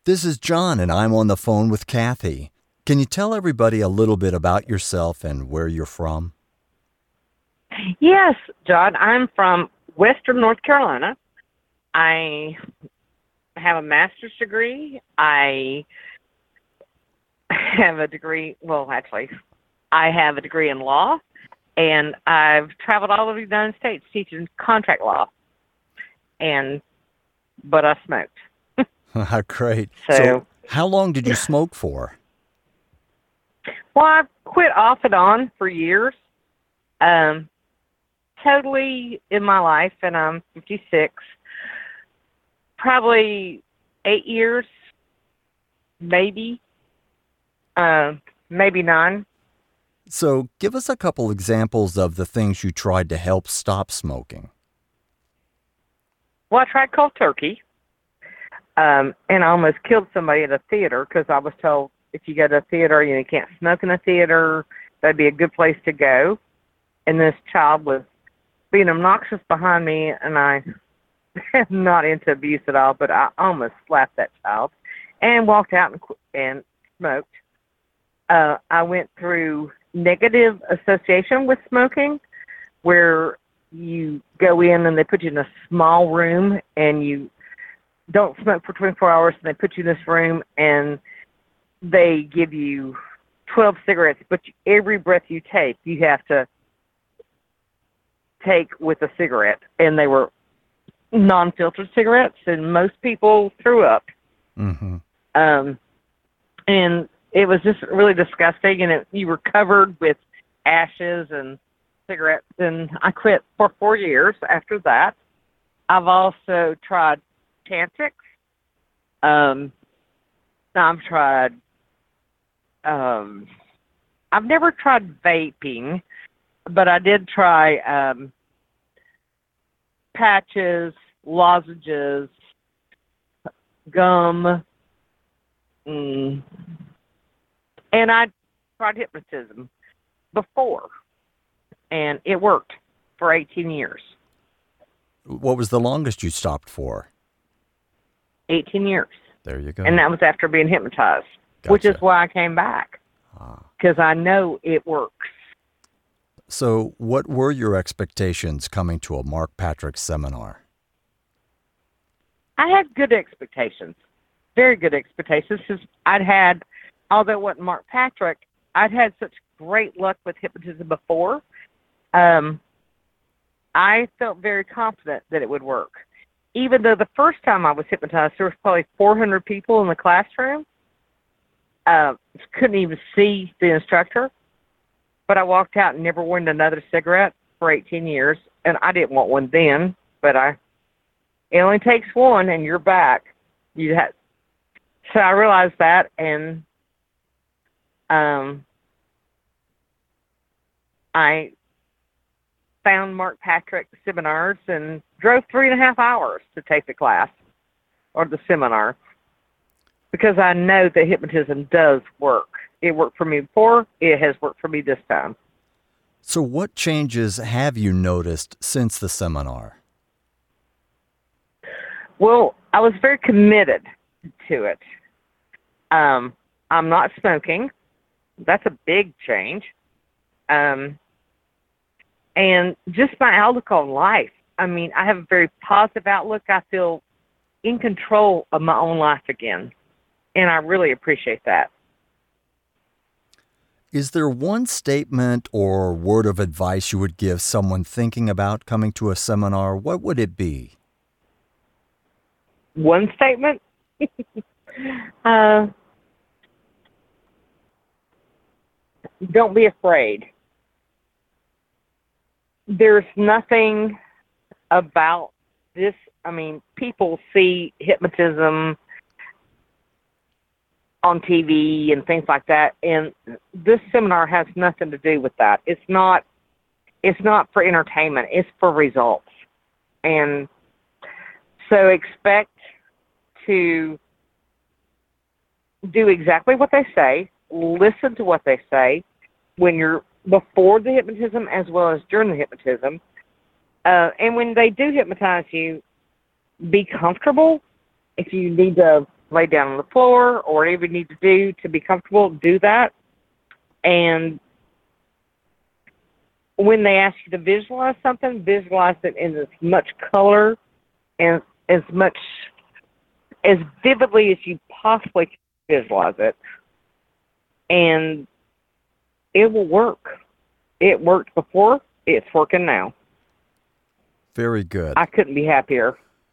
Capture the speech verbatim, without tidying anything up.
This is John, and I'm on the phone with Kathy. Can you tell everybody a little bit about yourself and where you're from? Yes, John. I'm from Western North Carolina. I have a master's degree. I have a degree, well, actually, I have a degree in law, and I've traveled all over the United States teaching contract law. And, but I smoked. Great. So, so, how long did you smoke for? Well, I've quit off and on for years. Um, totally in my life, and I'm fifty-six. Probably eight years, maybe, uh, maybe nine. So, give us a couple examples of the things you tried to help stop smoking. Well, I tried cold turkey, um, and I almost killed somebody at a theater because I was told if you go to a theater, you know, you can't smoke in a theater. That'd be a good place to go. And this child was being obnoxious behind me, and I am not into abuse at all, but I almost slapped that child and walked out and, and smoked. Uh, I went through negative association with smoking, where you go in and they put you in a small room and you don't smoke for twenty-four hours, and they put you in this room and they give you twelve cigarettes, but every breath you take, you have to take with a cigarette. And they were non-filtered cigarettes, and most people threw up. Mm-hmm. Um, and it was just really disgusting, and it, you were covered with ashes and cigarettes, and I quit for four years after that. I've also tried Chantix. Um, I've tried, um, I've never tried vaping, but I did try um, patches, lozenges, gum, mm, and I tried hypnotism before, and it worked for eighteen years. What was the longest you stopped for? eighteen years. There you go. And that was after being hypnotized, Gotcha. which is why I came back, because ah. I know it works. So what were your expectations coming to a Mark Patrick seminar? I had good expectations, very good expectations, because I'd had, although it wasn't Mark Patrick, I'd had such great luck with hypnotism before. Um, I felt very confident that it would work. Even though the first time I was hypnotized, there was probably four hundred people in the classroom. Uh, couldn't even see the instructor. But I walked out and never wanted another cigarette for eighteen years. And I didn't want one then, but I, it only takes one and you're back. You had, so I realized that, and um, I found Mark Patrick seminars and drove three and a half hours to take the class or the seminar, because I know that hypnotism does work. It worked for me before. It has worked for me this time. So what changes have you noticed since the seminar? Well, I was very committed to it. Um, I'm not smoking. That's a big change. Um, and just my outlook on life. I mean, I have a very positive outlook. I feel in control of my own life again, and I really appreciate that. Is there one statement or word of advice you would give someone thinking about coming to a seminar? What would it be? One statement? uh, don't be afraid. There's nothing about this. I mean, people see hypnotism on T V and things like that, and this seminar has nothing to do with that. It's not. It's not for entertainment. It's for results, and so expect to do exactly what they say. Listen to what they say when you're before the hypnotism as well as during the hypnotism. Uh, and when they do hypnotize you, be comfortable. If you need to lay down on the floor or whatever you need to do to be comfortable, do that. And when they ask you to visualize something, visualize it in as much color and as much, as vividly as you possibly can visualize it. And it will work. It worked before. It's working now. Very good. I couldn't be happier.